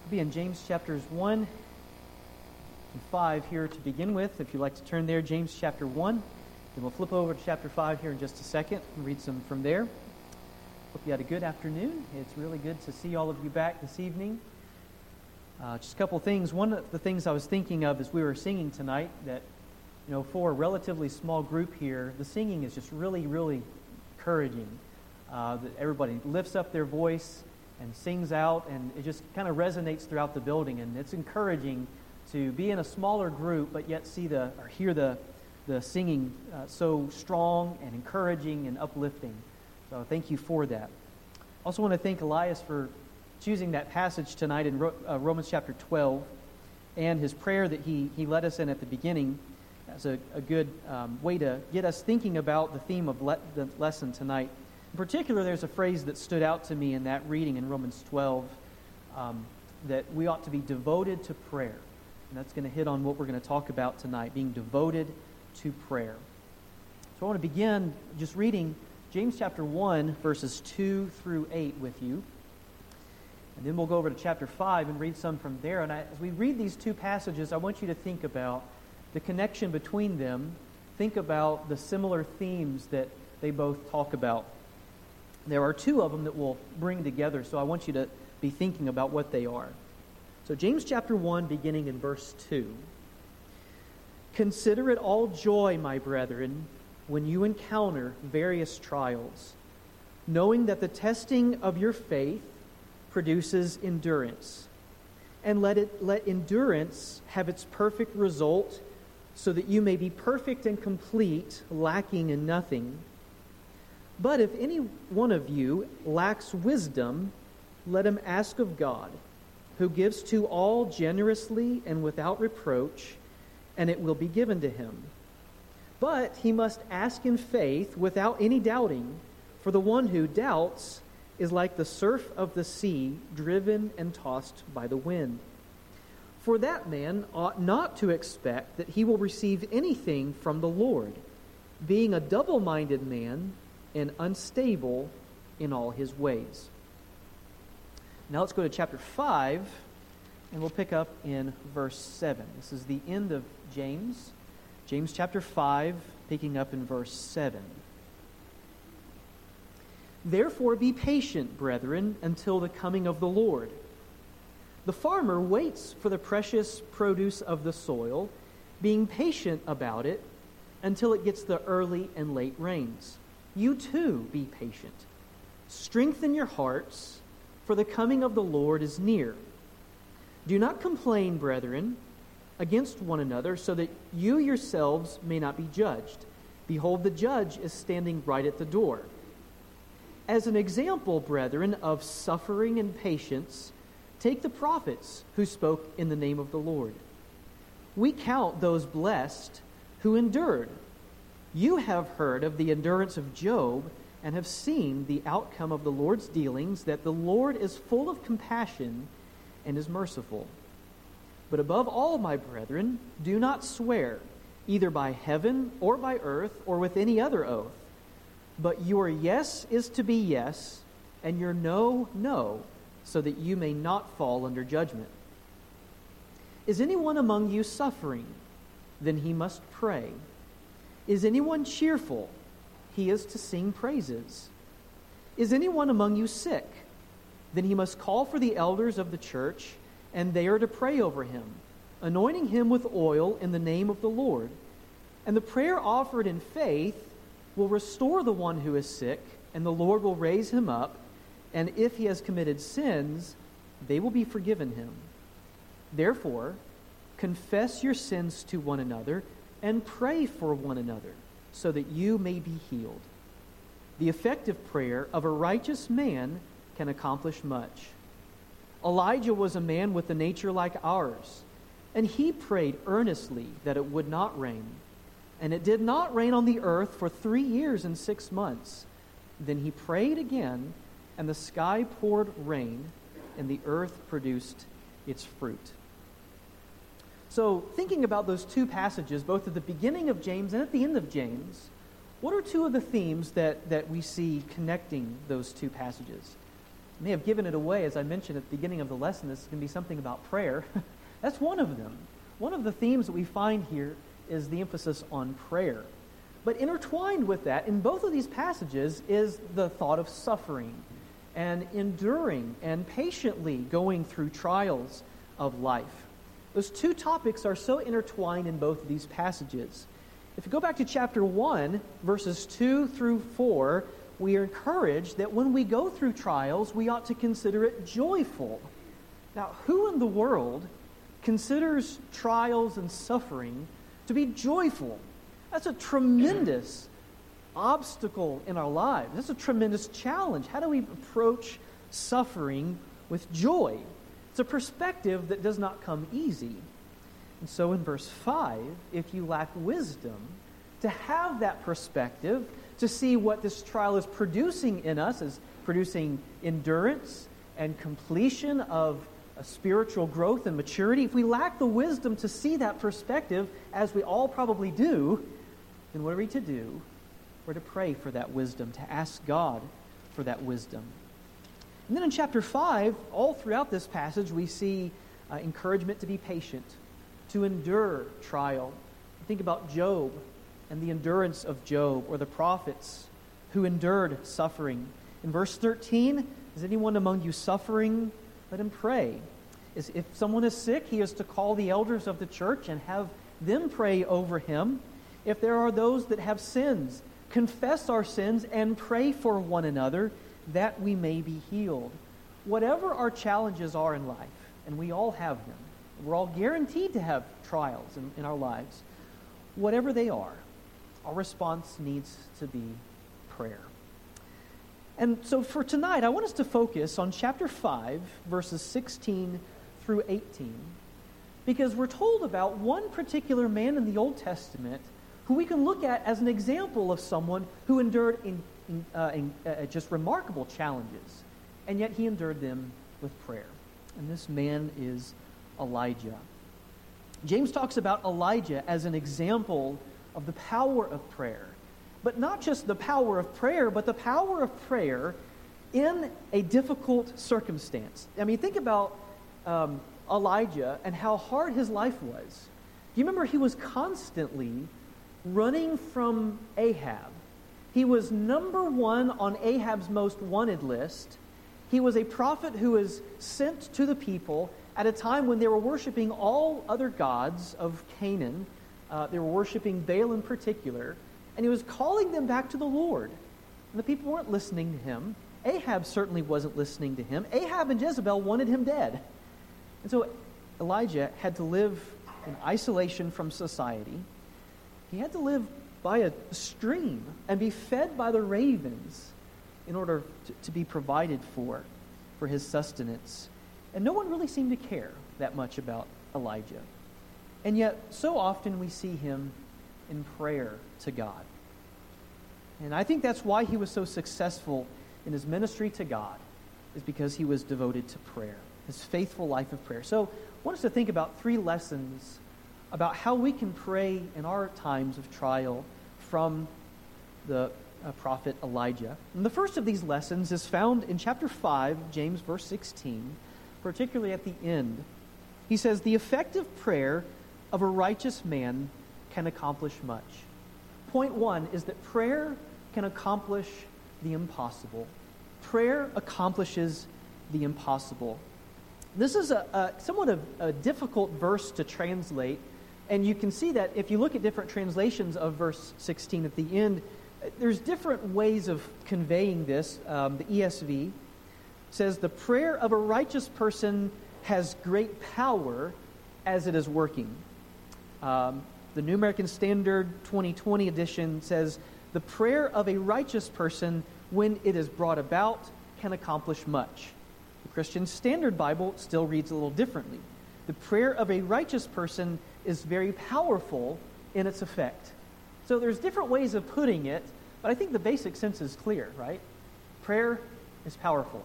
We'll be in James chapters 1 and 5 here to begin with. If you'd like to turn there, James chapter 1. Then we'll flip over to chapter 5 here in just a second and read some from there. Hope you had a good afternoon. It's really good to see all of you back this evening. Just a couple things. One of the things I was thinking of as we were singing tonight, that, for a relatively small group here, the singing is just really, really encouraging. That everybody lifts up their voice and sings out, and it just kind of resonates throughout the building. And it's encouraging to be in a smaller group, but yet hear the singing so strong and encouraging and uplifting. So thank you for that. Also want to thank Elias for choosing that passage tonight in Romans chapter 12, and his prayer that he led us in at the beginning as a good way to get us thinking about the theme of the lesson tonight. In particular, there's a phrase that stood out to me in that reading in Romans 12, that we ought to be devoted to prayer. And that's going to hit on what we're going to talk about tonight, being devoted to prayer. So I want to begin just reading James chapter 1, verses 2 through 8 with you. And then we'll go over to chapter 5 and read some from there. And as we read these two passages, I want you to think about the connection between them. Think about the similar themes that they both talk about. There are two of them that we'll bring together, so I want you to be thinking about what they are. So James chapter 1, beginning in verse 2. Consider it all joy, my brethren, when you encounter various trials, knowing that the testing of your faith produces endurance. And let endurance have its perfect result, so that you may be perfect and complete, lacking in nothing. But if any one of you lacks wisdom, let him ask of God, who gives to all generously and without reproach, and it will be given to him. But he must ask in faith without any doubting, for the one who doubts is like the surf of the sea, driven and tossed by the wind. For that man ought not to expect that he will receive anything from the Lord, being a double-minded man and unstable in all his ways. Now let's go to chapter 5, and we'll pick up in verse 7. This is the end of James. James chapter 5, picking up in verse 7. Therefore be patient, brethren, until the coming of the Lord. The farmer waits for the precious produce of the soil, being patient about it until it gets the early and late rains. You too be patient. Strengthen your hearts, for the coming of the Lord is near. Do not complain, brethren, against one another, so that you yourselves may not be judged. Behold, the judge is standing right at the door. As an example, brethren, of suffering and patience, take the prophets who spoke in the name of the Lord. We count those blessed who endured. You have heard of the endurance of Job and have seen the outcome of the Lord's dealings, that the Lord is full of compassion and is merciful. But above all, my brethren, do not swear, either by heaven or by earth or with any other oath. But your yes is to be yes, and your no, no, so that you may not fall under judgment. Is anyone among you suffering? Then he must pray. Is anyone cheerful? He is to sing praises. Is anyone among you sick? Then he must call for the elders of the church, and they are to pray over him, anointing him with oil in the name of the Lord. And the prayer offered in faith will restore the one who is sick, and the Lord will raise him up, and if he has committed sins, they will be forgiven him. Therefore, confess your sins to one another, and pray for one another, so that you may be healed. The effective prayer of a righteous man can accomplish much. Elijah was a man with a nature like ours, and he prayed earnestly that it would not rain. And it did not rain on the earth for 3 years and 6 months. Then he prayed again, and the sky poured rain, and the earth produced its fruit. So, thinking about those two passages, both at the beginning of James and at the end of James, what are two of the themes that we see connecting those two passages? I may have given it away, as I mentioned at the beginning of the lesson. This is going to be something about prayer. That's one of them. One of the themes that we find here is the emphasis on prayer. But intertwined with that, in both of these passages, is the thought of suffering and enduring and patiently going through trials of life. Those two topics are so intertwined in both of these passages. If you go back to chapter 1, verses 2 through 4, we are encouraged that when we go through trials, we ought to consider it joyful. Now, who in the world considers trials and suffering to be joyful? That's a tremendous obstacle in our lives. That's a tremendous challenge. How do we approach suffering with joy? It's a perspective that does not come easy. And so in verse 5, if you lack wisdom, to have that perspective, to see what this trial is producing in us, is producing endurance and completion of a spiritual growth and maturity. If we lack the wisdom to see that perspective, as we all probably do, then what are we to do? We're to pray for that wisdom, to ask God for that wisdom. And then in chapter 5, all throughout this passage, we see encouragement to be patient, to endure trial. Think about Job and the endurance of Job, or the prophets who endured suffering. In verse 13, is anyone among you suffering? Let him pray. If someone is sick, he is to call the elders of the church and have them pray over him. If there are those that have sins, confess our sins and pray for one another that we may be healed. Whatever our challenges are in life, and we all have them, we're all guaranteed to have trials in our lives. Whatever they are, our response needs to be prayer. And so for tonight, I want us to focus on chapter 5, verses 16 through 18, because we're told about one particular man in the Old Testament who we can look at as an example of someone who endured just remarkable challenges, and yet he endured them with prayer. And this man is Elijah. James talks about Elijah as an example of the power of prayer. But not just the power of prayer, but the power of prayer in a difficult circumstance. I mean, think about Elijah and how hard his life was. Do you remember he was constantly running from Ahab? He was number one on Ahab's most wanted list. He was a prophet who was sent to the people at a time when they were worshiping all other gods of Canaan. They were worshiping Baal in particular. And he was calling them back to the Lord. And the people weren't listening to him. Ahab certainly wasn't listening to him. Ahab and Jezebel wanted him dead. And so Elijah had to live in isolation from society. He had to live by a stream and be fed by the ravens in order to be provided for his sustenance. And no one really seemed to care that much about Elijah. And yet, so often we see him in prayer to God. And I think that's why he was so successful in his ministry to God, is because he was devoted to prayer, his faithful life of prayer. So I want us to think about 3 lessons about how we can pray in our times of trial from the prophet Elijah. And the first of these lessons is found in chapter 5, James verse 16, particularly at the end. He says, "The effective prayer of a righteous man can accomplish much." Point 1 is that prayer can accomplish the impossible. Prayer accomplishes the impossible. This is somewhat of a difficult verse to translate, and you can see that if you look at different translations of verse 16 at the end, there's different ways of conveying this. The ESV says, "The prayer of a righteous person has great power as it is working." The New American Standard 2020 edition says, "The prayer of a righteous person, when it is brought about, can accomplish much." The Christian Standard Bible still reads a little differently. "The prayer of a righteous person is very powerful in its effect." So there's different ways of putting it, but I think the basic sense is clear, right? Prayer is powerful.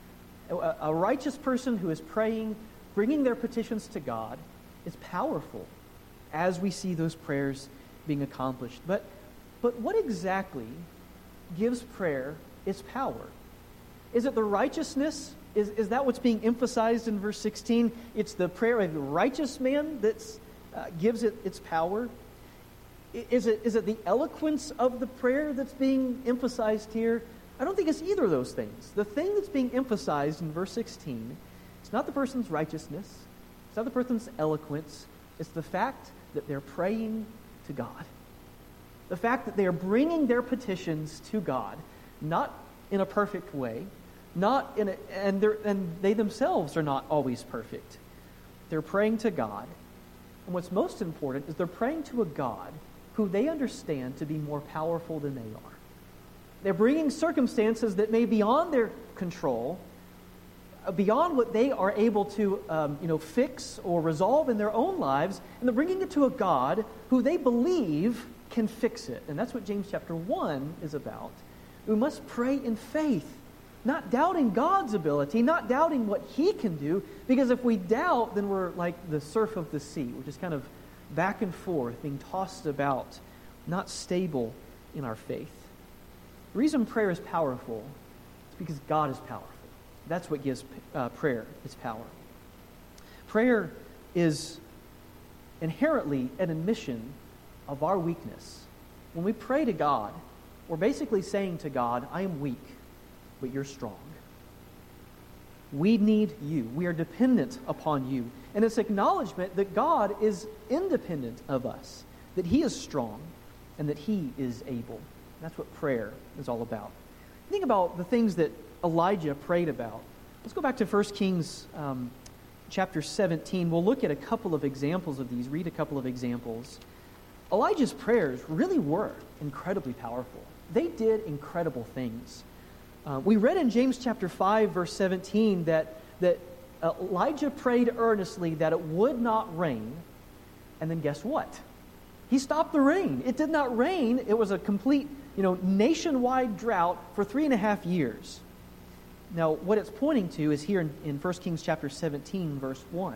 A righteous person who is praying, bringing their petitions to God, is powerful as we see those prayers being accomplished. But what exactly gives prayer its power? Is it the righteousness? Is that what's being emphasized in verse 16? It's the prayer of the righteous man that gives it its power. Is it the eloquence of the prayer that's being emphasized here? I don't think it's either of those things. The thing that's being emphasized in verse 16, it's not the person's righteousness, it's not the person's eloquence, it's the fact that they're praying to God. The fact that they are bringing their petitions to God, not in a perfect way, and they themselves are not always perfect. They're praying to God. And what's most important is they're praying to a God who they understand to be more powerful than they are. They're bringing circumstances that may be beyond their control, beyond what they are able to fix or resolve in their own lives, and they're bringing it to a God who they believe can fix it. And that's what James chapter 1 is about. We must pray in faith, not doubting God's ability, not doubting what He can do, because if we doubt, then we're like the surf of the sea. We're just kind of back and forth, being tossed about, not stable in our faith. The reason prayer is powerful is because God is powerful. That's what gives prayer its power. Prayer is inherently an admission of our weakness. When we pray to God, we're basically saying to God, I am weak, but you're strong. We need you. We are dependent upon you. And it's acknowledgement that God is independent of us, that He is strong, and that He is able. That's what prayer is all about. Think about the things that Elijah prayed about. Let's go back to 1 Kings chapter 17. We'll look at a couple of examples of these, read a couple of examples. Elijah's prayers really were incredibly powerful. They did incredible things. We read in James chapter 5, verse 17, that Elijah prayed earnestly that it would not rain, and then guess what? He stopped the rain. It did not rain. It was a complete, nationwide drought for 3.5 years. Now, what it's pointing to is here in 1 Kings chapter 17, verse 1. It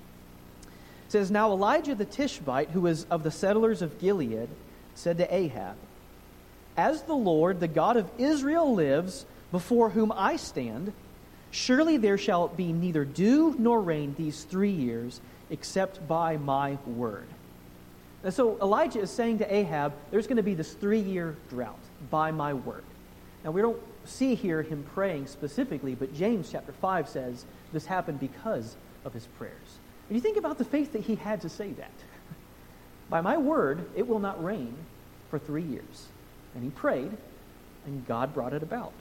says, Now Elijah the Tishbite, who was of the settlers of Gilead, said to Ahab, As the Lord, the God of Israel, lives, before whom I stand, surely there shall be neither dew nor rain these 3 years, except by my word. And so Elijah is saying to Ahab, there's going to be this 3-year drought by my word. Now we don't see here him praying specifically, but James chapter 5 says this happened because of his prayers. And you think about the faith that he had to say that. By my word, it will not rain for 3 years. And he prayed, and God brought it about.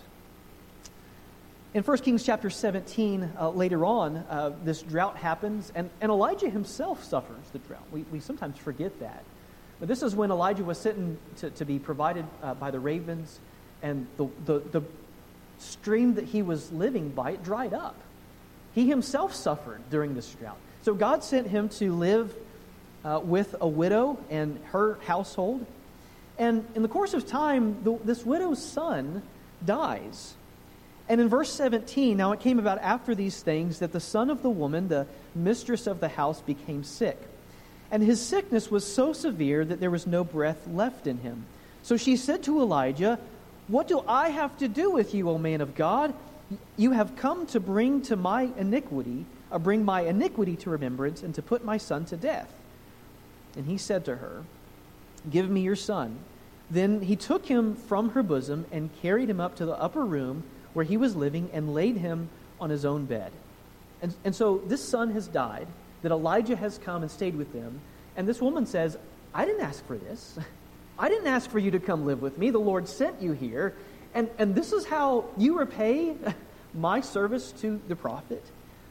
In 1 Kings chapter 17, later on, this drought happens, and Elijah himself suffers the drought. We sometimes forget that. But this is when Elijah was sitting to be provided by the ravens, and the stream that he was living by, it dried up. He himself suffered during this drought. So God sent him to live with a widow and her household. And in the course of time, this widow's son dies. And in verse 17, now it came about after these things that the son of the woman, the mistress of the house, became sick. And his sickness was so severe that there was no breath left in him. So she said to Elijah, What do I have to do with you, O man of God? You have come to bring my iniquity to remembrance and to put my son to death. And he said to her, Give me your son. Then he took him from her bosom and carried him up to the upper room where he was living and laid him on his own bed. And so this son has died, that Elijah has come and stayed with them. And this woman says, I didn't ask for this. I didn't ask for you to come live with me. The Lord sent you here. And this is how you repay my service to the prophet.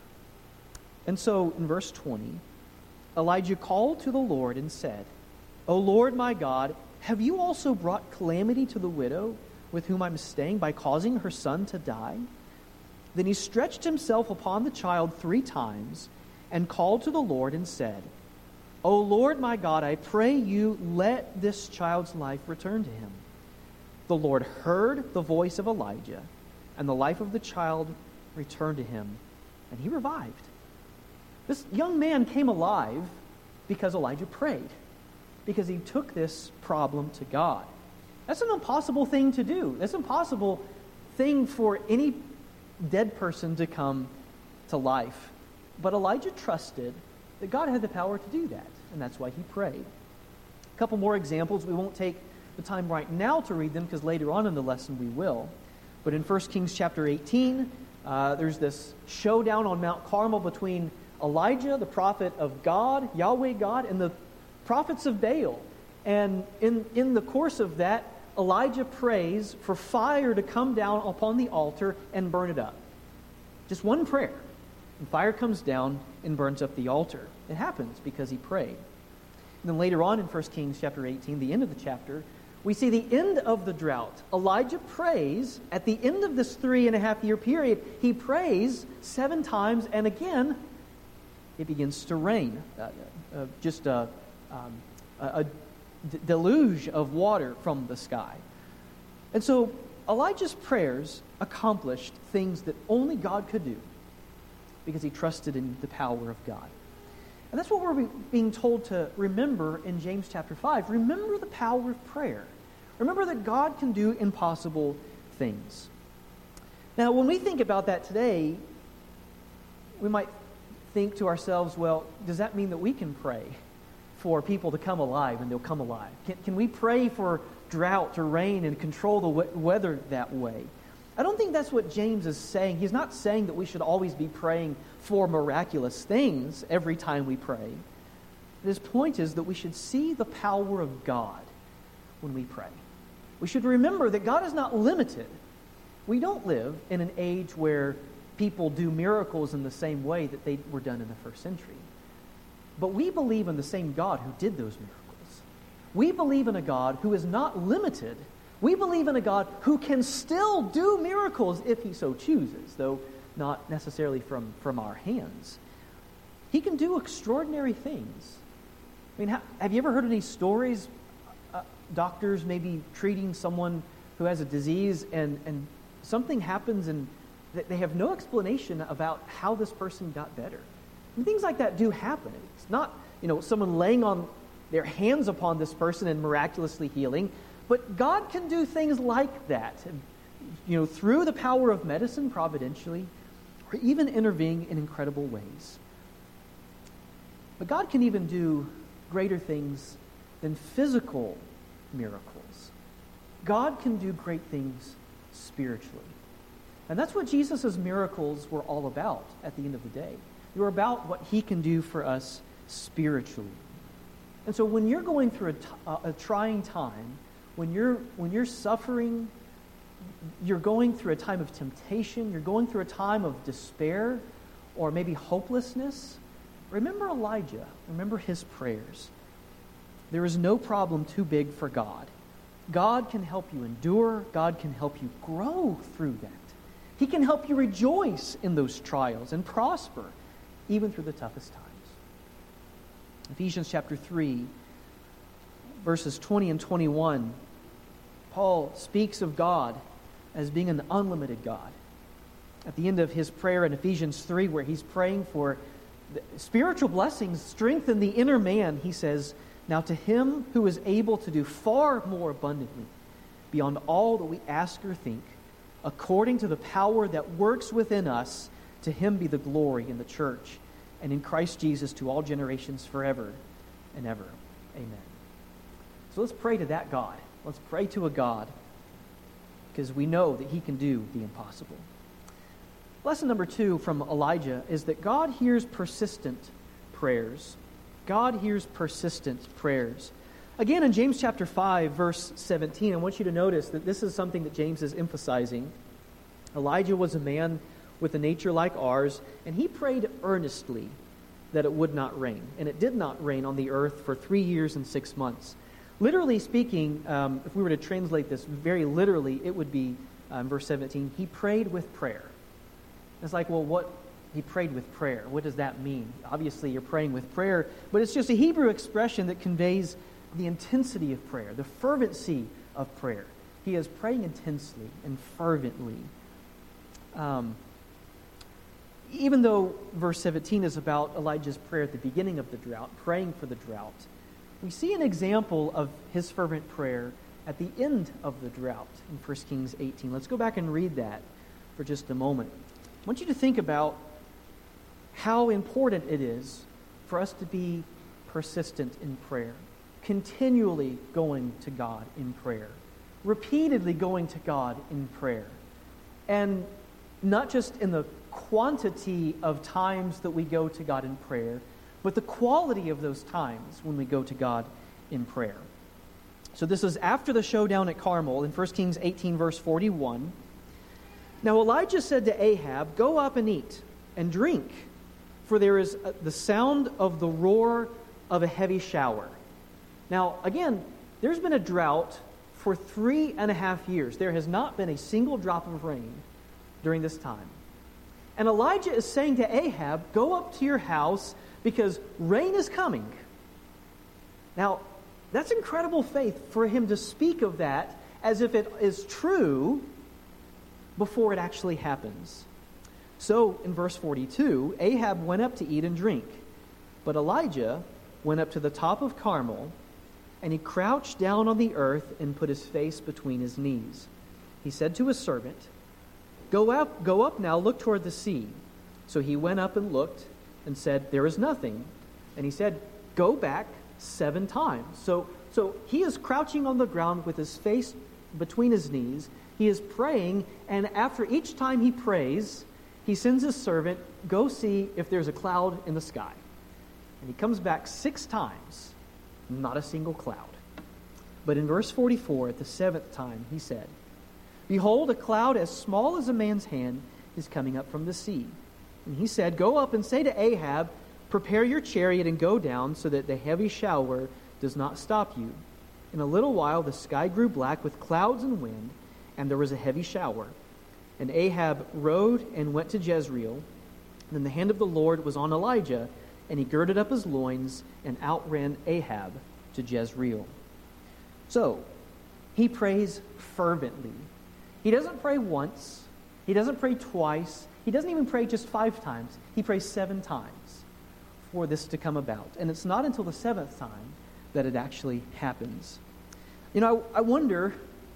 And so in verse 20, Elijah called to the Lord and said, O Lord my God, have you also brought calamity to the widow with whom I'm staying by causing her son to die? Then he stretched himself upon the child 3 times and called to the Lord and said, O Lord my God, I pray you, let this child's life return to him. The Lord heard the voice of Elijah, and the life of the child returned to him, and he revived. This young man came alive because Elijah prayed, because he took this problem to God. That's an impossible thing to do. That's an impossible thing for any dead person to come to life. But Elijah trusted that God had the power to do that, and that's why he prayed. A couple more examples. We won't take the time right now to read them because later on in the lesson we will. But in 1 Kings chapter 18, there's this showdown on Mount Carmel between Elijah, the prophet of God, Yahweh God, and the prophets of Baal. And in the course of that, Elijah prays for fire to come down upon the altar and burn it up. Just one prayer. And fire comes down and burns up the altar. It happens because he prayed. And then later on in 1 Kings chapter 18, the end of the chapter, we see the end of the drought. Elijah prays at the end of this 3.5-year period. He prays 7 times, and again, it begins to rain. Just a deluge of water from the sky. And so Elijah's prayers accomplished things that only God could do because he trusted in the power of God. And that's what we're being told to remember in James chapter 5. Remember the power of prayer. Remember that God can do impossible things. Now, when we think about that today, we might think to ourselves, well, does that mean that we can pray for people to come alive and they'll come alive? Can we pray for drought or rain and control the weather that way? I don't think that's what James is saying. He's not saying that we should always be praying for miraculous things every time we pray. His point is that we should see the power of God when we pray. We should remember that God is not limited. We don't live in an age where people do miracles in the same way that they were done in the first century. But we believe in the same God who did those miracles. We believe in a God who is not limited. We believe in a God who can still do miracles if he so chooses, though not necessarily from our hands. He can do extraordinary things. I mean, have you ever heard any stories, doctors maybe treating someone who has a disease and something happens and they have no explanation about how this person got better? And things like that do happen. It's not, someone laying on their hands upon this person and miraculously healing, but God can do things like that, through the power of medicine providentially, or even intervening in incredible ways. But God can even do greater things than physical miracles. God can do great things spiritually. And that's what Jesus' miracles were all about at the end of the day. They were about what he can do for us spiritually. And so when you're going through a trying time, when you're suffering, you're going through a time of temptation, you're going through a time of despair or maybe hopelessness, remember Elijah. Remember his prayers. There is no problem too big for God. God can help you endure. God can help you grow through that. He can help you rejoice in those trials and prosper even through the toughest times. Ephesians chapter 3, verses 20 and 21, Paul speaks of God as being an unlimited God. At the end of his prayer in Ephesians 3, where he's praying for spiritual blessings, strengthen the inner man, he says, "Now to him who is able to do far more abundantly, beyond all that we ask or think, according to the power that works within us, to him be the glory in the church and in Christ Jesus to all generations forever and ever. Amen." So let's pray to that God. Let's pray to a God because we know that he can do the impossible. Lesson number 2 from Elijah is that God hears persistent prayers. God hears persistent prayers. Again, in James chapter 5, verse 17, I want you to notice that this is something that James is emphasizing. Elijah was a man with a nature like ours, and he prayed earnestly that it would not rain. And it did not rain on the earth for 3 years and 6 months. Literally speaking, if we were to translate this very literally, it would be, verse 17, he prayed with prayer. It's like, well, he prayed with prayer. What does that mean? Obviously, you're praying with prayer, but it's just a Hebrew expression that conveys the intensity of prayer, the fervency of prayer. He is praying intensely and fervently. Even though verse 17 is about Elijah's prayer at the beginning of the drought, praying for the drought, we see an example of his fervent prayer at the end of the drought in 1 Kings 18. Let's go back and read that for just a moment. I want you to think about how important it is for us to be persistent in prayer, continually going to God in prayer, repeatedly going to God in prayer, and not just in the quantity of times that we go to God in prayer, but the quality of those times when we go to God in prayer. So this is after the showdown at Carmel in 1 Kings 18, verse 41. Now Elijah said to Ahab, "Go up and eat and drink, for there is the sound of the roar of a heavy shower." Now, again, there's been a drought for 3.5 years. There has not been a single drop of rain during this time. And Elijah is saying to Ahab, "Go up to your house because rain is coming." Now, that's incredible faith for him to speak of that as if it is true before it actually happens. So, in verse 42, Ahab went up to eat and drink, but Elijah went up to the top of Carmel, and he crouched down on the earth and put his face between his knees. He said to his servant, Go up now, look toward the sea." So he went up and looked and said, "There is nothing." And he said, "Go back 7 times. So he is crouching on the ground with his face between his knees. He is praying, and after each time he prays, he sends his servant, "Go see if there's a cloud in the sky." And he comes back 6 times, not a single cloud. But in verse 44, at the 7th time, he said, "Behold, a cloud as small as a man's hand is coming up from the sea." And he said, "Go up and say to Ahab, prepare your chariot and go down so that the heavy shower does not stop you." In a little while the sky grew black with clouds and wind, and there was a heavy shower. And Ahab rode and went to Jezreel. Then the hand of the Lord was on Elijah, and he girded up his loins and outran Ahab to Jezreel. So, he prays fervently. He doesn't pray once. He doesn't pray twice. He doesn't even pray just 5 times. He prays 7 times for this to come about. And it's not until the 7th time that it actually happens. You know, I wonder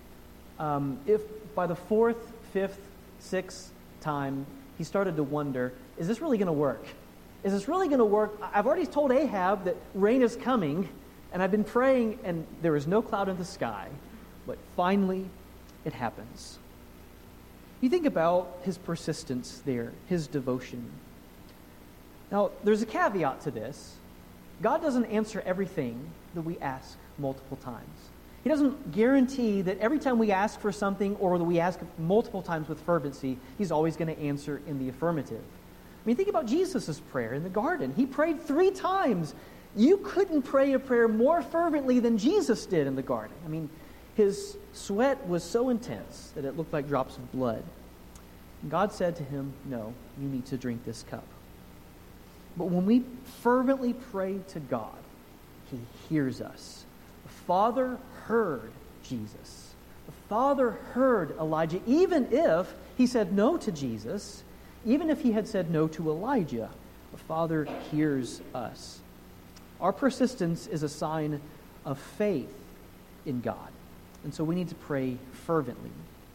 if by the 4th, 5th, 6th time, he started to wonder, is this really going to work? Is this really going to work? I've already told Ahab that rain is coming, and I've been praying, and there is no cloud in the sky. But finally, it happens. You think about his persistence there, his devotion. Now, there's a caveat to this. God doesn't answer everything that we ask multiple times. He doesn't guarantee that every time we ask for something or that we ask multiple times with fervency, he's always going to answer in the affirmative. I mean, think about Jesus' prayer in the garden. He prayed 3 times. You couldn't pray a prayer more fervently than Jesus did in the garden. I mean, his sweat was so intense that it looked like drops of blood. And God said to him, "No, you need to drink this cup." But when we fervently pray to God, he hears us. The Father heard Jesus. The Father heard Elijah, even if he said no to Jesus, even if he had said no to Elijah. The Father hears us. Our persistence is a sign of faith in God. And so we need to pray fervently.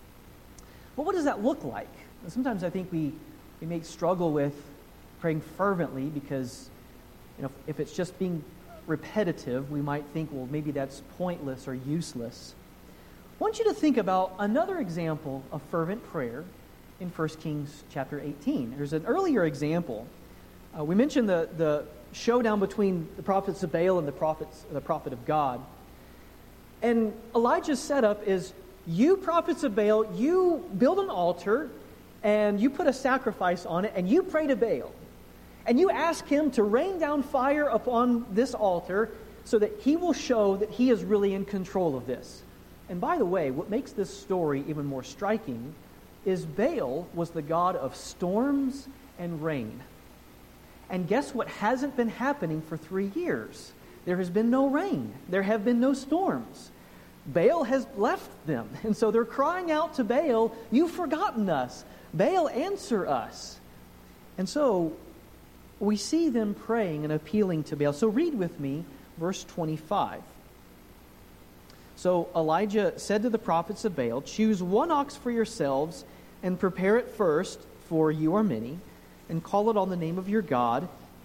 Well, what does that look like? Sometimes I think we may struggle with praying fervently because, if it's just being repetitive, we might think, well, maybe that's pointless or useless. I want you to think about another example of fervent prayer in 1 Kings chapter 18. There's an earlier example. We mentioned the showdown between the prophets of Baal and the prophet of God. And Elijah's setup is, you prophets of Baal, you build an altar and you put a sacrifice on it and you pray to Baal. And you ask him to rain down fire upon this altar so that he will show that he is really in control of this. And by the way, what makes this story even more striking is Baal was the god of storms and rain. And guess what hasn't been happening for 3 years? There has been no rain. There have been no storms. Baal has left them. And so they're crying out to Baal, "You've forgotten us. Baal, answer us." And so we see them praying and appealing to Baal. So read with me verse 25. So Elijah said to the prophets of Baal, "Choose 1 ox for yourselves and prepare it first for you are many, and call on the name of your God,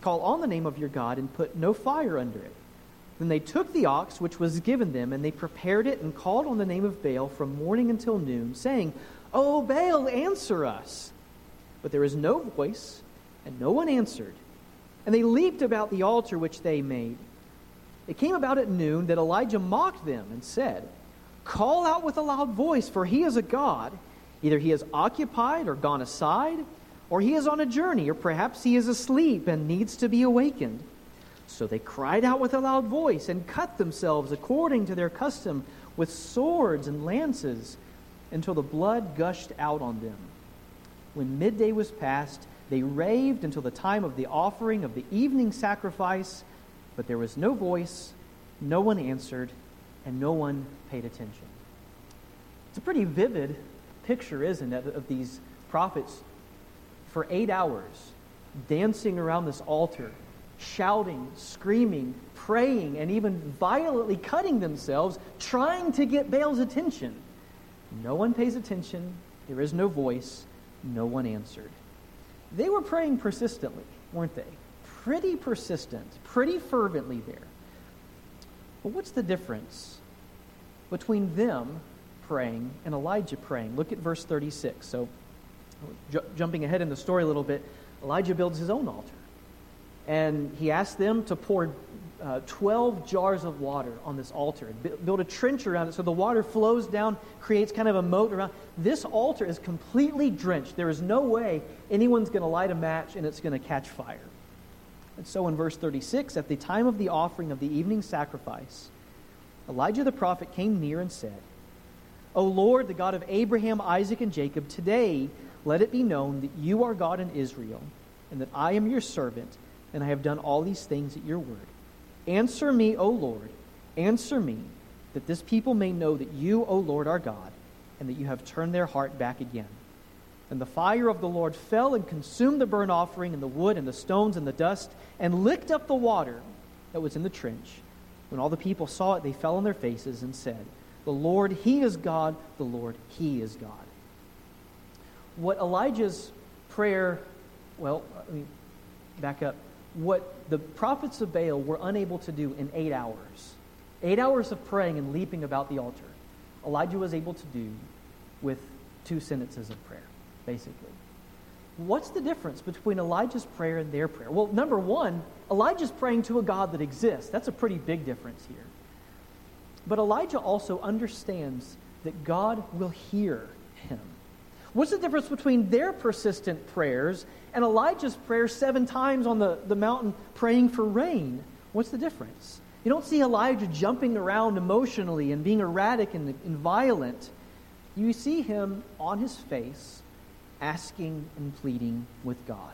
and put no fire under it. Then they took the ox which was given them, and they prepared it and called on the name of Baal from morning until noon, saying, O Baal, answer us. But there was no voice, and no one answered. And they leaped about the altar which they made. It came about at noon that Elijah mocked them and said, Call out with a loud voice, for he is a god. Either he is occupied or gone aside, or he is on a journey, or perhaps he is asleep and needs to be awakened. So they cried out with a loud voice and cut themselves according to their custom with swords and lances until the blood gushed out on them. When midday was past, they raved until the time of the offering of the evening sacrifice, but there was no voice, no one answered, and no one paid attention. It's a pretty vivid picture, isn't it, of these prophets for 8 hours dancing around this altar, shouting, screaming, praying, and even violently cutting themselves, trying to get Baal's attention. No one pays attention. There is no voice. No one answered. They were praying persistently, weren't they? Pretty persistent, pretty fervently there. But what's the difference between them praying and Elijah praying? Look at verse 36. So, jumping ahead in the story a little bit, Elijah builds his own altar. And he asked them to pour 12 jars of water on this altar, build a trench around it so the water flows down, creates kind of a moat around. This altar is completely drenched. There is no way anyone's going to light a match and it's going to catch fire. And so in verse 36, at the time of the offering of the evening sacrifice, Elijah the prophet came near and said, O Lord, the God of Abraham, Isaac, and Jacob, today let it be known that you are God in Israel, and that I am your servant, and I have done all these things at your word. Answer me, O Lord, answer me, that this people may know that you, O Lord, are God, and that you have turned their heart back again. And the fire of the Lord fell and consumed the burnt offering and the wood and the stones and the dust, and licked up the water that was in the trench. When all the people saw it, they fell on their faces and said, The Lord, He is God, the Lord, He is God. What Elijah's prayer, back up. What the prophets of Baal were unable to do in 8 hours, 8 hours of praying and leaping about the altar, Elijah was able to do with 2 sentences of prayer, basically. What's the difference between Elijah's prayer and their prayer? Well, number one, Elijah's praying to a God that exists. That's a pretty big difference here. But Elijah also understands that God will hear him. What's the difference between their persistent prayers and Elijah's prayer 7 times on the mountain praying for rain? What's the difference? You don't see Elijah jumping around emotionally and being erratic and violent. You see him on his face asking and pleading with God.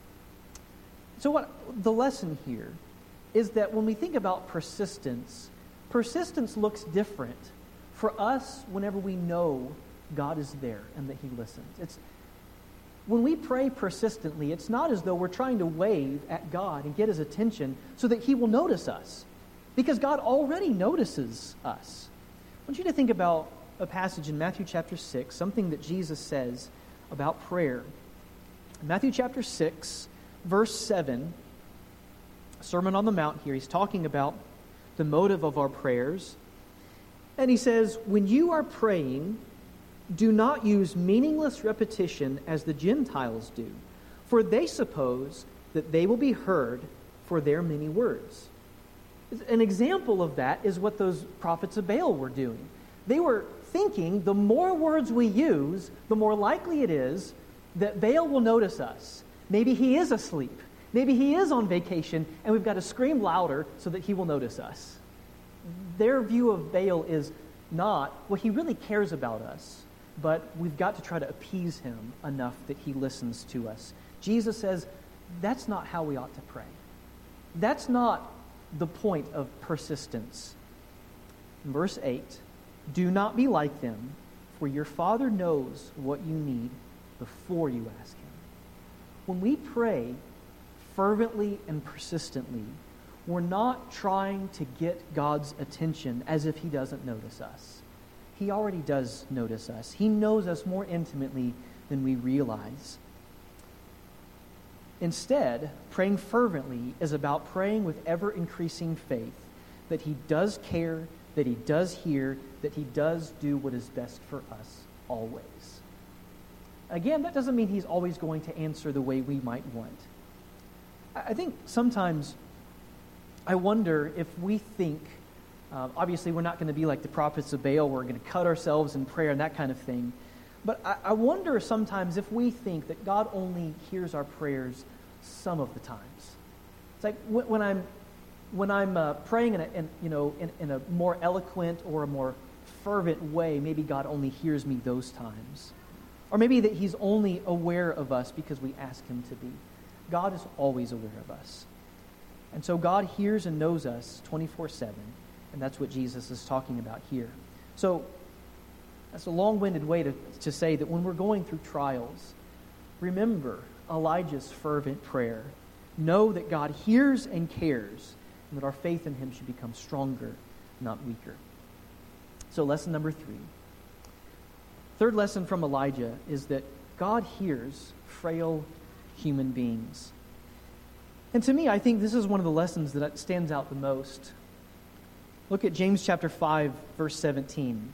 So what the lesson here is that when we think about persistence looks different for us whenever we know God is there and that He listens. When we pray persistently, it's not as though we're trying to wave at God and get His attention so that He will notice us, because God already notices us. I want you to think about a passage in Matthew chapter 6, something that Jesus says about prayer. In Matthew chapter 6, verse 7, Sermon on the Mount here, He's talking about the motive of our prayers. And He says, when you are praying, do not use meaningless repetition as the Gentiles do, for they suppose that they will be heard for their many words. An example of that is what those prophets of Baal were doing. They were thinking the more words we use, the more likely it is that Baal will notice us. Maybe he is asleep. Maybe he is on vacation, and we've got to scream louder so that he will notice us. Their view of Baal is not, well, he really cares about us, but we've got to try to appease him enough that he listens to us. Jesus says that's not how we ought to pray. That's not the point of persistence. In verse 8, do not be like them, for your Father knows what you need before you ask Him. When we pray fervently and persistently, we're not trying to get God's attention as if He doesn't notice us. He already does notice us. He knows us more intimately than we realize. Instead, praying fervently is about praying with ever-increasing faith that he does care, that he does hear, that he does do what is best for us always. Again, that doesn't mean he's always going to answer the way we might want. I think sometimes I wonder if we think, obviously we're not going to be like the prophets of Baal, we're going to cut ourselves in prayer and that kind of thing. But I wonder sometimes if we think that God only hears our prayers some of the times. It's like when I'm praying in a more eloquent or a more fervent way, maybe God only hears me those times. Or maybe that he's only aware of us because we ask him to be. God is always aware of us. And so God hears and knows us 24/7, and that's what Jesus is talking about here. So that's a long-winded way to say that when we're going through trials, remember Elijah's fervent prayer. Know that God hears and cares, and that our faith in him should become stronger, not weaker. So lesson number 3. Third lesson from Elijah is that God hears frail human beings. And to me, I think this is one of the lessons that stands out the most. Look at James chapter 5, verse 17.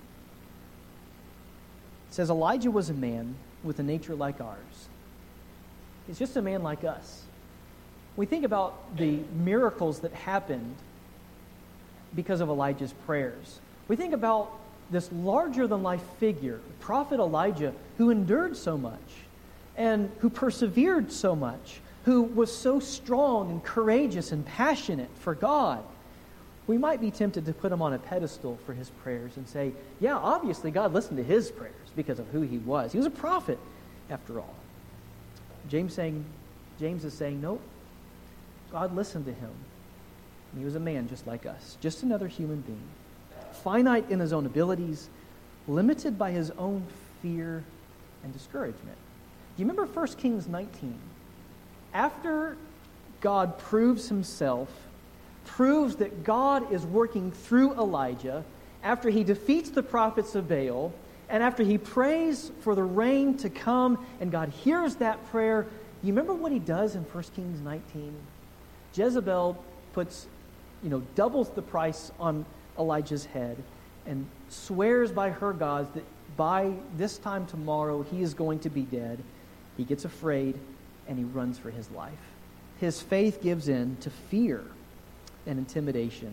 It says, Elijah was a man with a nature like ours. He's just a man like us. We think about the miracles that happened because of Elijah's prayers. We think about this larger-than-life figure, Prophet Elijah, who endured so much and who persevered so much, who was so strong and courageous and passionate for God. We might be tempted to put him on a pedestal for his prayers and say, yeah, obviously God listened to his prayers because of who he was. He was a prophet, after all. James is saying, nope, God listened to him. He was a man just like us, just another human being, finite in his own abilities, limited by his own fear and discouragement. Do you remember 1 Kings 19? After God proves himself, proves that God is working through Elijah, after he defeats the prophets of Baal, and after he prays for the rain to come, and God hears that prayer, you remember what he does in 1 Kings 19? Jezebel doubles the price on Elijah's head and swears by her gods that by this time tomorrow he is going to be dead. He gets afraid and he runs for his life. His faith gives in to fear and intimidation.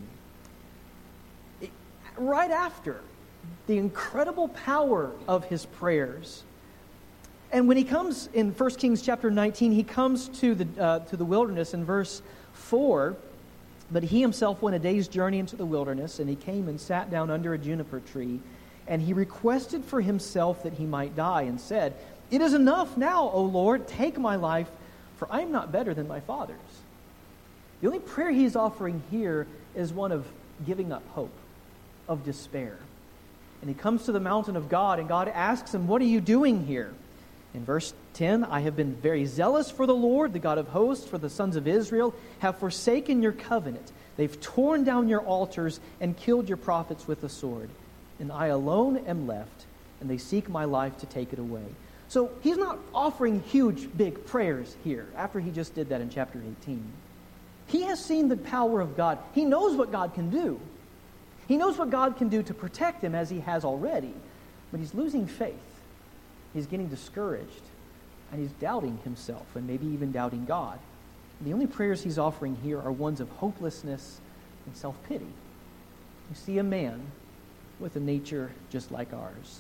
Right after the incredible power of his prayers. And when he comes in 1 Kings chapter 19, he comes to the wilderness in verse 4. But he himself went a day's journey into the wilderness, and he came and sat down under a juniper tree, and he requested for himself that he might die, and said, "It is enough now, O Lord, take my life, for I am not better than my fathers." The only prayer he's offering here is one of giving up hope, of despair. And he comes to the mountain of God, and God asks him, "What are you doing here?" In verse 10, "I have been very zealous for the Lord, the God of hosts, for the sons of Israel have forsaken your covenant. They've torn down your altars and killed your prophets with the sword. And I alone am left, and they seek my life to take it away." So he's not offering huge, big prayers here after he just did that in chapter 18. He has seen the power of God. He knows what God can do. He knows what God can do to protect him as he has already. But he's losing faith. He's getting discouraged, and he's doubting himself, and maybe even doubting God. And the only prayers he's offering here are ones of hopelessness and self-pity. You see a man with a nature just like ours.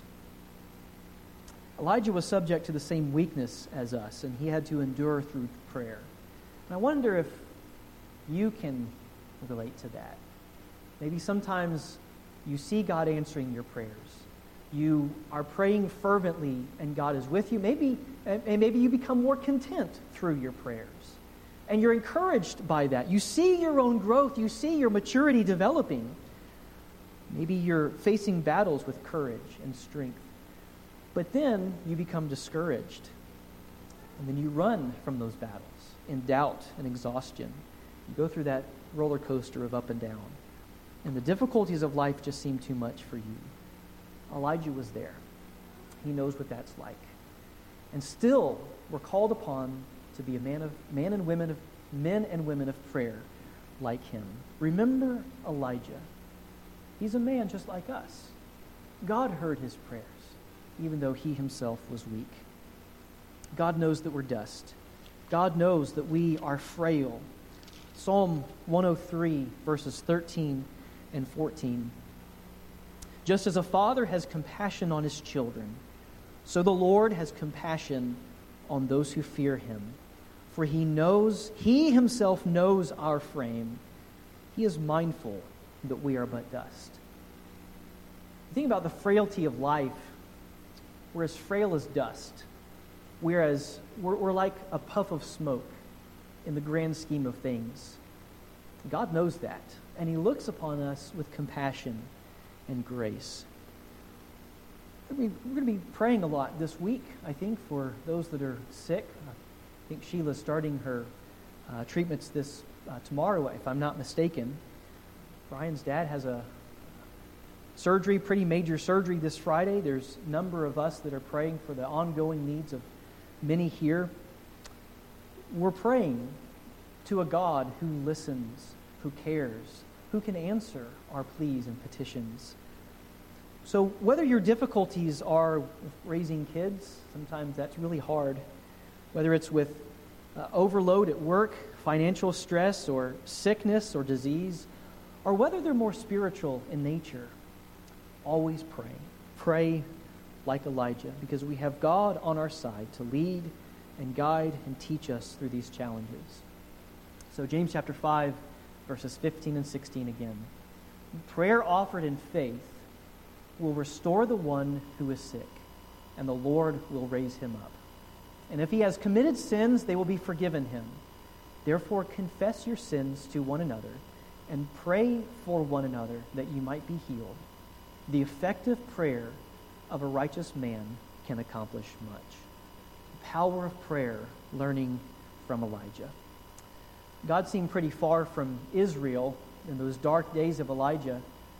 Elijah was subject to the same weakness as us, and he had to endure through prayer. And I wonder if you can relate to that. Maybe sometimes you see God answering your prayers. You are praying fervently and God is with you. Maybe you become more content through your prayers. And you're encouraged by that. You see your own growth. You see your maturity developing. Maybe you're facing battles with courage and strength. But then you become discouraged. And then you run from those battles in doubt and exhaustion. You go through that roller coaster of up and down. And the difficulties of life just seem too much for you. Elijah was there. He knows what that's like. And still, we're called upon to be a men and women of prayer like him. Remember Elijah. He's a man just like us. God heard his prayers, even though he himself was weak. God knows that we're dust. God knows that we are frail. Psalm 103, verses 13 and 14. Just as a father has compassion on his children, so the Lord has compassion on those who fear him. For he himself knows our frame. He is mindful that we are but dust. Think about the frailty of life. We're as frail as dust. We're like a puff of smoke in the grand scheme of things. God knows that, and he looks upon us with compassion and grace. We're going to be praying a lot this week, I think, for those that are sick. I think Sheila's starting her treatments this tomorrow, if I'm not mistaken. Brian's dad has a surgery, pretty major surgery this Friday. There's a number of us that are praying for the ongoing needs of many here. We're praying to a God who listens, who cares, who can answer our pleas and petitions. So whether your difficulties are raising kids, sometimes that's really hard, whether it's with overload at work, financial stress, or sickness or disease, or whether they're more spiritual in nature, always pray. Pray like Elijah, because we have God on our side to lead and guide and teach us through these challenges. So James chapter 5, verses 15 and 16 again. Prayer offered in faith will restore the one who is sick, and the Lord will raise him up. And if he has committed sins, they will be forgiven him. Therefore confess your sins to one another, and pray for one another that you might be healed. The effective prayer of a righteous man can accomplish much. The power of prayer, learning from Elijah. God seemed pretty far from Israel in those dark days of Elijah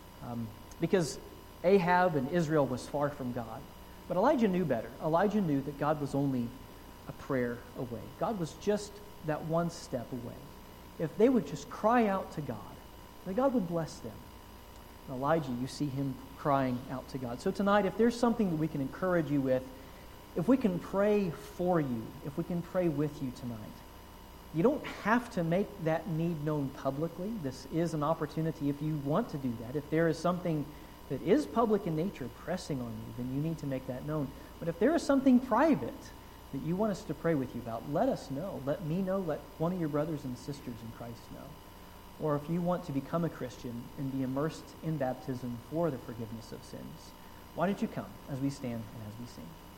because Ahab and Israel was far from God. But Elijah knew better. Elijah knew that God was only a prayer away. God was just that one step away. If they would just cry out to God, then God would bless them. And Elijah, you see him crying out to God. So tonight, if there's something that we can encourage you with, if we can pray for you, if we can pray with you tonight, you don't have to make that need known publicly. This is an opportunity if you want to do that. If there is something that is public in nature pressing on you, then you need to make that known. But if there is something private that you want us to pray with you about, let us know. Let me know. Let one of your brothers and sisters in Christ know. Or if you want to become a Christian and be immersed in baptism for the forgiveness of sins, why don't you come as we stand and as we sing?